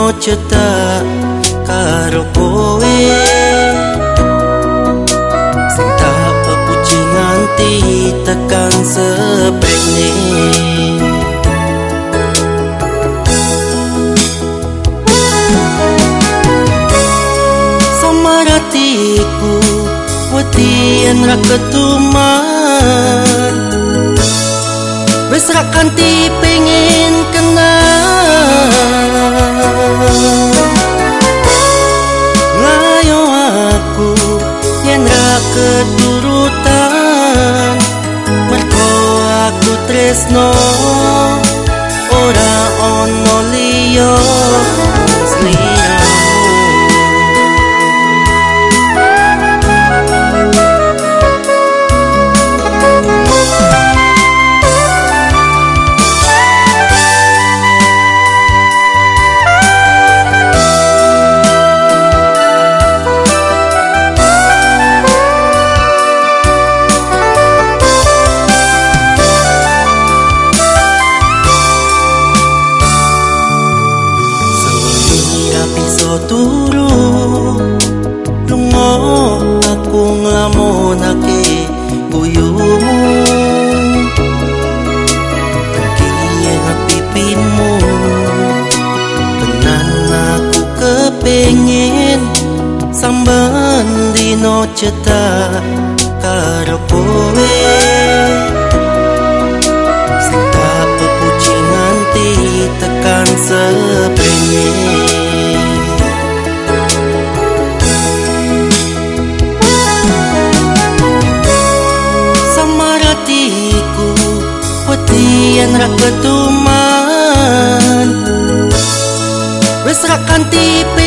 dino cetak karo kowe sing tak pepuji nganti tekan seprene. Samaratiku wedi yen ra ketuman, wis ra kanthi pengen kenal. Ngayo aku yen ra keturutan, mergo aku tresno ora ono liya sliramu. Turu lunga aku nglamunake guyung kiyen pipimu tenan aku kepengin samben dino cetak karo kowe sing tak pepuji nganti tekan seprene. Yen ra ketuman, wis ra kanthi